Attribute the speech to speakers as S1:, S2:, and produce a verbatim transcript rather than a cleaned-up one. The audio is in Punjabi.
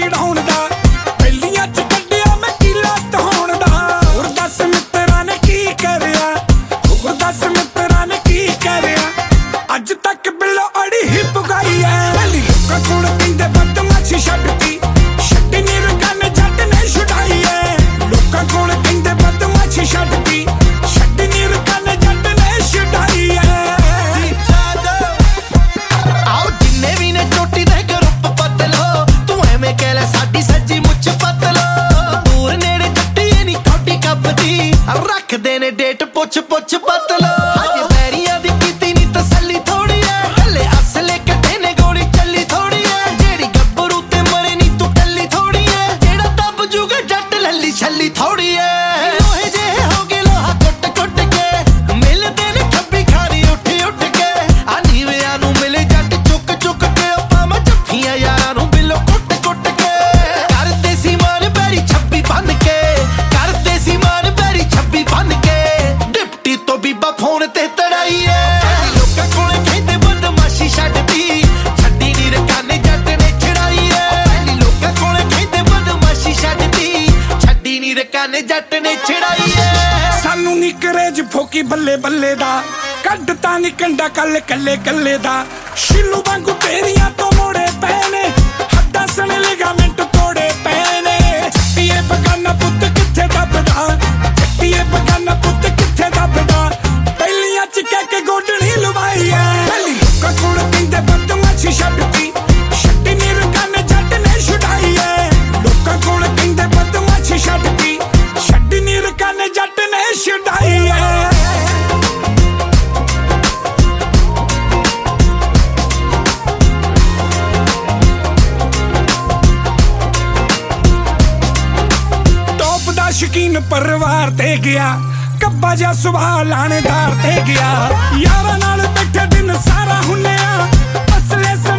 S1: ਛਡਾਉਣ ਦਾ ਪਹਿਲੀਆਂ ਚ ਕੱਢਿਆ ਮੈਂ ਕੀਲਾ ਤਹਾਉਣ ਦਾ ਹੋਰ ਦੱਸ ਮਿੱਤਰਾਂ ਨੇ ਕੀ ਕਰਿਆ ਹੋਰ ਦੱਸ ਮਿੱਤਰਾਂ ਨੇ ਕੀ ਕਰਿਆ ਅੱਜ ਤੱਕ ਬਿੱਲੋ ਅੜੀ ਹੀ ਪੁਗਾਈ ਐ ਪਹਿਲੀ ਲੋਕਾਂ ਕੋਲ ਕਹਿੰਦੇ ਬਦਮਾਸ਼ੀ ਛੱਡਤੀ ਛੱਡੀ ਨੀ ਰਕਾਨੇ ਜੱਟ ਨੇ ਛੁਡਾਈ ਐ ਲੋਕਾਂ ਕੋਲ ਕਹਿੰਦੇ ਬਦਮਾਸ਼ੀ ਛੱਡਤੀ ਛੱਡੀ ਨੀ ਰਕਾਨੇ ਜੱਟ ਨੇ ਛੁਡਾਈ ਐ
S2: ਆਓ ਜਿੰਨੇ ਵੀ ਨੇ ਚੋਟੀ ਦੇ ਗਰੁੱਪ ਬਦਲੋ ਤੂੰ ਐਵੇਂ ਕਹਿ ਲੈ ਸਾਡੀ ਸੱਜੀ ਮੁੱਛ ਬਦਲੋ ਦੂਰ ਨੇੜੇ ਜੱਟੀ ਨਹੀਂ ਥੋੜੀ ਕੱਪਦੀ ਰੱਖਦੇ ਨੇ ਡੇਟ ਪੁੱਛ ਪੁੱਛ ਬਦਲੋ ਹਜੇ ਪੈਰੀਆਂ ਦੀ ਕੀਤੀ ਨਹੀਂ ਤਸੱਲੀ ਥੋੜੀ ਐ ਹਲੇ ਅਸਲੇ ਕੱਢੇ ਨੇ ਗੋਲੀ ਚੱਲੀ ਥੋੜੀ ਐ ਜਿਹੜੀ ਗੱਭਰੂ ਤੇ ਮਰੇ ਨਹੀਂ ਤੂੰ ਕੱਲੀ ਥੋੜੀ ਐ ਜਿਹੜਾ ਦੱਬ ਜੂਗਾ ਜੱਟ ਲੱਲੀ ਛੱਲੀ ਥੋੜੀ ਐ ਲੋਹੇ ਜਿਹੇ ਹੋ ਗਏ ਲੋਹਾ ਕੁੱਟ ਕੁੱਟ ਕੇ ਮਿਲਦੇ ਨੇ ਖੱਬੀ ਖਾਰੀ ਉੱਠ ਉੱਠ ਕੇ ਆ ਨੀਵਿਆਂ ਨੂੰ ਮਿਲੇ ਜੱਟ ਚੁੱਕ ਚੁੱਕ ਕੇ ਪਾਵਾਂ ਜੱਫੀਆਂ ਯਾਰਾਂ ਨੂੰ ਬਿੱਲੋ ਕੁੱਟ ਕੁੱਟ ਕੇ ਕਰਦੇ ਸੀ ਮਾਨ ਬੈਰੀ ਛੱਬੀ ਬੰਨ ਕੇ ਕਰਦੇ ਸੀ ਮਾਨ ਬੈਰੀ ਛੱਬੀ ਬੰਨ ਕੇ ਡਿਪਟੀ ਤੋਂ ਬੀਬਾ ਫੋਨ ਤੇ ਤੜਾਈ ਐ ਲੋਕਾਂ ਕੋਲੇ ਕਹਿੰਦੇ ਬਦਮਾਸ਼ੀ ਛੱਡਦੀ ਛੱਡੀ ਨੀ ਰਕਾਨੇ ਜੱਟ ਨੇ ਛੜਾਈ ਐ ਪਹਿਲੀ ਲੋਕਾਂ ਕੋਲੇ ਕਹਿੰਦੇ ਬਦਮਾਸ਼ੀ ਛੱਡਦੀ ਛੱਡੀ ਨੀ ਰਕਾਨੇ ਜੱਟ ਨੇ ਛੜਾਈ ਐ
S1: ਸਾਨੂੰ ਨੀ ਕਰੇਜ ਫੋਕੀ ਬੱਲੇ ਬੱਲੇ ਦਾ ਕੱਢਤਾ ਨੀ ਕੰਡਾ ਕੱਲ ਕੱਲੇ ਕੱਲੇ ਦਾ ਸ਼ਿਲੂ ਵਾਂਗੂ ਤੇਰੀਆਂ ਤੋਂ ਮੋੜੇ ਪਏ ਨੇ ਹੱਡਾਂ ਸਣੇ ਲਿਗਾਮੈਂਟ ਤੋੜੇ ਪਏ ਨੇ ਇਹ ਬਗਾਨਾ ਪੁੱਤ ਕਿੱਥੇ ਦੱਬਦਾ ਇਹ ਬਗਾਨਾ ਪੁੱਤ ਕਿੱਥੇ ਦੱਬਦਾ ਪਹਿਲੀਆਂ ਚ ਕਹਿ ਕੇ ਗੋਡਣੀ ਲਵਾਈ ਐ ਪਹਿਲੀ ਲੋਕਾਂ ਕੋਲ ਕਹਿੰਦੇ ਬਦਮਾਸ਼ੀ ਛੱਡਤੀ ਛੱਡੀ ਨੀ ਰਕਾਨੇ ਜੱਟ ਨੇ ਛੁਡਾਈ ਐ ਲੋਕਾਂ ਕੋਲ ਕਹਿੰਦੇ ਬਦਮਾਸ਼ੀ ਛੱਡਤੀ ਛੱਡੀ ਨੀ ਰਕਾਨੇ ਜੱਟ ਨੇ ਛੁਡਾਈ ਐ ਸ਼ਕੀਨ ਪਰਿਵਾਰ ਤੇ ਗਿਆ ਕੱਬਾ ਜਿਹਾ ਸੁਭਾਅ ਲਾਣੇਦਾਰ ਤੇ ਗਿਆ ਯਾਰਾਂ ਨਾਲ ਬੈਠੇ ਦਿਨ ਸਾਰਾ ਹੁੰਨਿਆ ਅਸਲੇ